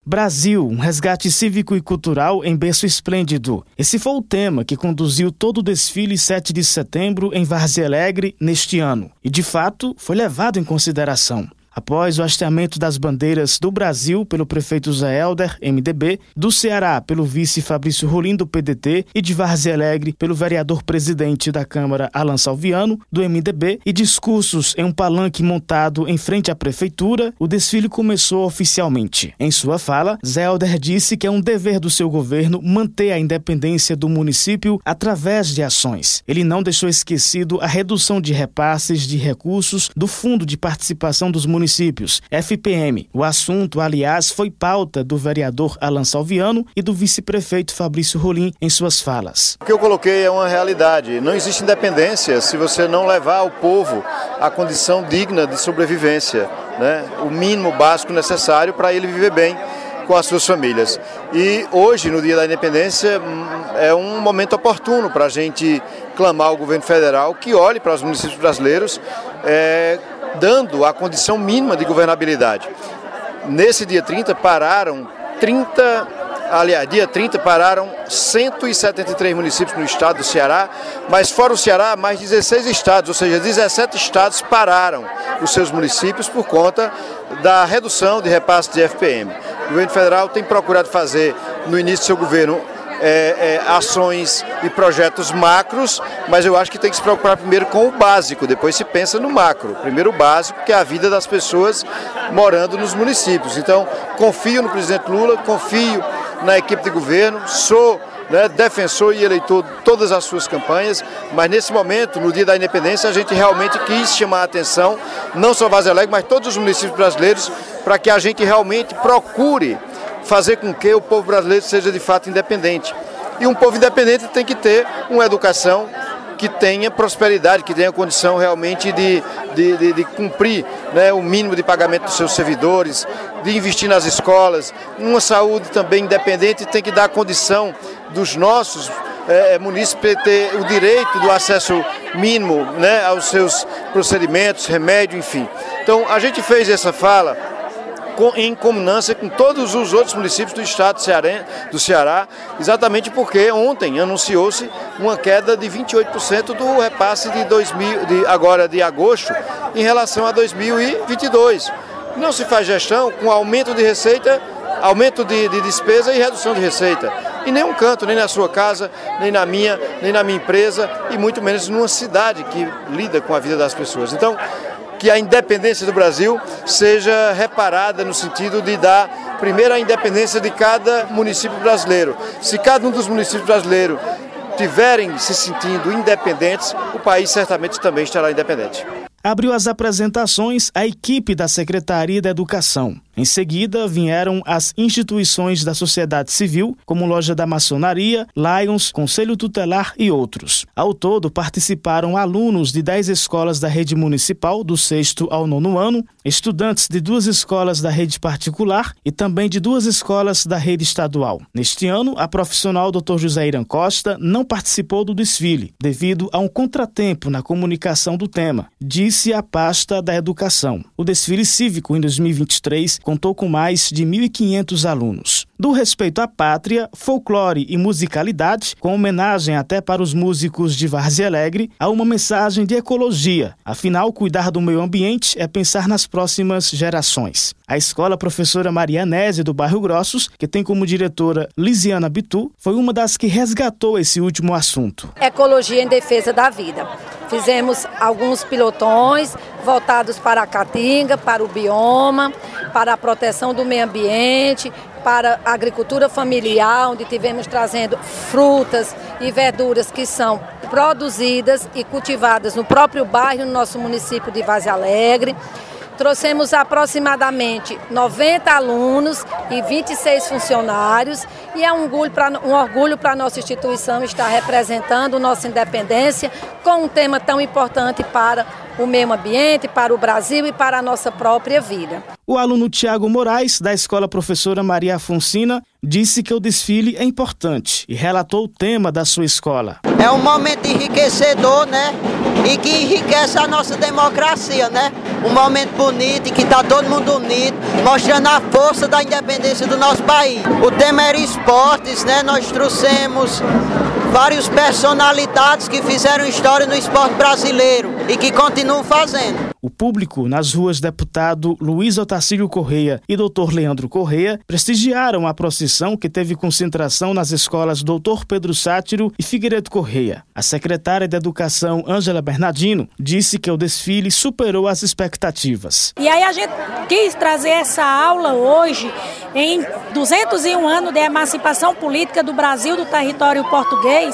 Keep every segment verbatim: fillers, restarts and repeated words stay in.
Brasil, um resgate cívico e cultural em berço esplêndido. Esse foi o tema que conduziu todo o desfile sete de setembro em Várzea Alegre neste ano. E, de fato, foi levado em consideração. Após o hasteamento das bandeiras do Brasil pelo prefeito Zé Helder, M D B, do Ceará pelo vice Fabrício Rolim, do P D T, e de Várzea Alegre pelo vereador-presidente da Câmara, Alan Salviano, do M D B, e discursos em um palanque montado em frente à prefeitura, o desfile começou oficialmente. Em sua fala, Zé Helder disse que é um dever do seu governo manter a independência do município através de ações. Ele não deixou esquecido a redução de repasses de recursos do Fundo de Participação dos Municípios, F P M. O assunto, aliás, foi pauta do vereador Alan Salviano e do vice-prefeito Fabrício Rolim em suas falas. O que eu coloquei é uma realidade. Não existe independência se você não levar o povo à condição digna de sobrevivência, né? O mínimo básico necessário para ele viver bem com as suas famílias. E hoje, no dia da independência, é um momento oportuno para a gente clamar ao governo federal que olhe para os municípios brasileiros, é, dando a condição mínima de governabilidade. Nesse dia trinta pararam trinta, aliás, dia trinta pararam cento e setenta e três municípios no estado do Ceará, mas fora o Ceará, mais dezesseis estados, ou seja, dezessete estados pararam os seus municípios por conta da redução de repasse de F P M. O governo federal tem procurado fazer, no início do seu governo, É, é, ações e projetos macros, mas eu acho que tem que se preocupar primeiro com o básico, depois se pensa no macro. Primeiro o básico, que é a vida das pessoas morando nos municípios. Então, confio no presidente Lula, confio na equipe de governo, sou né, defensor e eleitor de todas as suas campanhas, mas nesse momento, no dia da independência, a gente realmente quis chamar a atenção, não só Várzea Alegre, mas todos os municípios brasileiros, para que a gente realmente procure fazer com que o povo brasileiro seja de fato independente. E um povo independente tem que ter uma educação que tenha prosperidade, que tenha condição realmente de, de, de, de cumprir né, o mínimo de pagamento dos seus servidores, de investir nas escolas, uma saúde também independente, tem que dar condição dos nossos é, munícipes ter o direito do acesso mínimo né, aos seus procedimentos, remédio, enfim. Então a gente fez essa fala em comunância com todos os outros municípios do estado do Ceará, exatamente porque ontem anunciou-se uma queda de vinte e oito por cento do repasse de, dois mil, de agora de agosto em relação a dois mil e vinte e dois. Não se faz gestão com aumento de receita, aumento de, de despesa e redução de receita. Em nenhum canto, nem na sua casa, nem na minha, nem na minha empresa e muito menos numa cidade que lida com a vida das pessoas. Então, que a independência do Brasil seja reparada no sentido de dar, primeiro, a independência de cada município brasileiro. Se cada um dos municípios brasileiros tiverem se sentindo independentes, o país certamente também estará independente. Abriu as apresentações a equipe da Secretaria da Educação. Em seguida, vieram as instituições da sociedade civil, como Loja da Maçonaria, Lions, Conselho Tutelar e outros. Ao todo, participaram alunos de dez escolas da rede municipal, do sexto ao nono ano, estudantes de duas escolas da rede particular e também de duas escolas da rede estadual. Neste ano, a profissional doutor José Irã Costa não participou do desfile, devido a um contratempo na comunicação do tema, disse a pasta da Educação. O desfile cívico, em dois mil e vinte e três, contou com mais de mil e quinhentos alunos. Do respeito à pátria, folclore e musicalidade, com homenagem até para os músicos de Várzea Alegre, há uma mensagem de ecologia. Afinal, cuidar do meio ambiente é pensar nas próximas gerações. A escola professora Maria Anésia, do Bairro Grossos, que tem como diretora Lisiana Bitu, foi uma das que resgatou esse último assunto. Ecologia em defesa da vida. Fizemos alguns pilotões voltados para a caatinga, para o bioma, para a proteção do meio ambiente, para a agricultura familiar, onde tivemos trazendo frutas e verduras que são produzidas e cultivadas no próprio bairro, no nosso município de Várzea Alegre. Trouxemos aproximadamente noventa alunos e vinte e seis funcionários e é um orgulho para um orgulho para a nossa instituição estar representando nossa independência com um tema tão importante para o meio ambiente, para o Brasil e para a nossa própria vida. O aluno Tiago Moraes, da Escola Professora Maria Afonsina, disse que o desfile é importante e relatou o tema da sua escola. É um momento enriquecedor, né? E que enriquece a nossa democracia, né? Um momento bonito e que está todo mundo unido, mostrando a força da independência do nosso país. O tema era esportes, né? Nós trouxemos várias personalidades que fizeram história no esporte brasileiro e que continuam fazendo. O público nas ruas deputado Luiz Otacílio Correia e doutor Leandro Correia prestigiaram a procissão que teve concentração nas escolas doutor Pedro Sátiro e Figueiredo Correia. A secretária de Educação, Ângela Bernardino, disse que o desfile superou as expectativas. E aí a gente quis trazer essa aula hoje em duzentos e um anos de emancipação política do Brasil, do território português,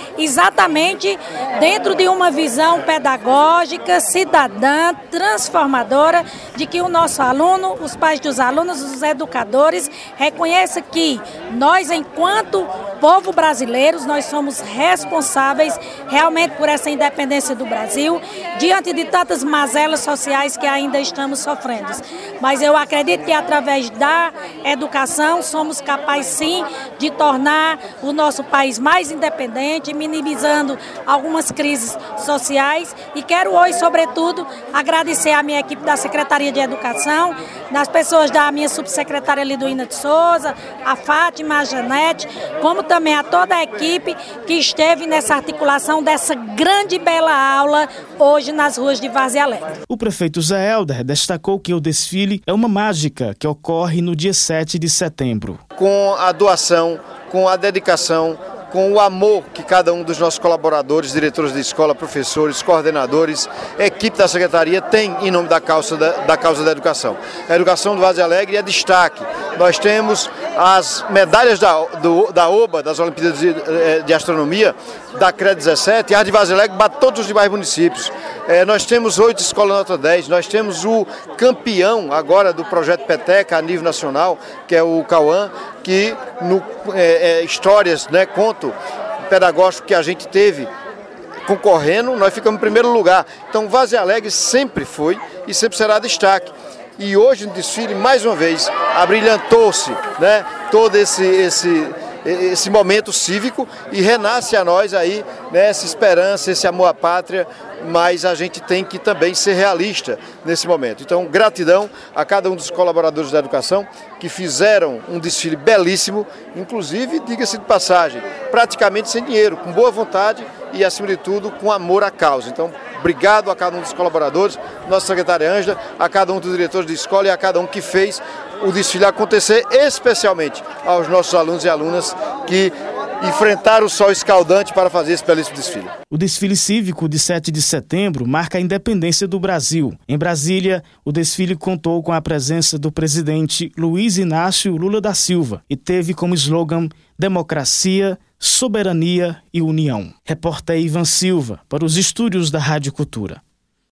exatamente dentro de uma visão pedagógica, cidadã, transformadora, de que o nosso aluno, os pais dos alunos, os educadores, reconheçam que nós, enquanto povo brasileiros, nós somos responsáveis realmente por essa independência do Brasil, diante de tantas mazelas sociais que ainda estamos sofrendo. Mas eu acredito que através da educação somos capazes sim de tornar o nosso país mais independente, minimizando algumas crises sociais, e quero hoje, sobretudo, agradecer à minha equipe da Secretaria de Educação, nas pessoas da minha subsecretária Liduína de Souza, a Fátima, a Janete, como também a toda a equipe que esteve nessa articulação dessa grande e bela aula hoje nas ruas de Várzea Alegre. O prefeito Zé Helder destacou que o desfile é uma mágica que ocorre no dia sete de setembro. Com a doação, com a dedicação, com o amor que cada um dos nossos colaboradores, diretores de escola, professores, coordenadores, equipe da Secretaria tem em nome da causa da, da, causa da educação. A educação do Várzea Alegre é destaque. Nós temos as medalhas da, do, da O B A, das Olimpíadas de, de Astronomia, da C R E dezessete, e a de Várzea Alegre bate todos os demais municípios. É, nós temos oito escolas nota dez, nós temos o campeão agora do projeto Peteca a nível nacional, que é o Cauã, que no é, é, histórias, né, conto pedagógico que a gente teve concorrendo, nós ficamos em primeiro lugar. Então Várzea Alegre sempre foi e sempre será destaque. E hoje no desfile, mais uma vez, abrilhantou-se, né, todo esse, esse, esse momento cívico e renasce a nós aí, né, essa esperança, esse amor à pátria, mas a gente tem que também ser realista nesse momento. Então, gratidão a cada um dos colaboradores da educação que fizeram um desfile belíssimo, inclusive, diga-se de passagem, praticamente sem dinheiro, com boa vontade e, acima de tudo, com amor à causa. Então, obrigado a cada um dos colaboradores, nossa secretária Ângela, a cada um dos diretores de escola e a cada um que fez o desfile acontecer, especialmente aos nossos alunos e alunas que enfrentaram o sol escaldante para fazer esse belíssimo desfile. O desfile cívico de sete de setembro marca a independência do Brasil. Em Brasília, o desfile contou com a presença do presidente Luiz Inácio Lula da Silva e teve como slogan Democracia, Soberania e União. Repórter Ivan Silva, para os estúdios da Rádio Cultura.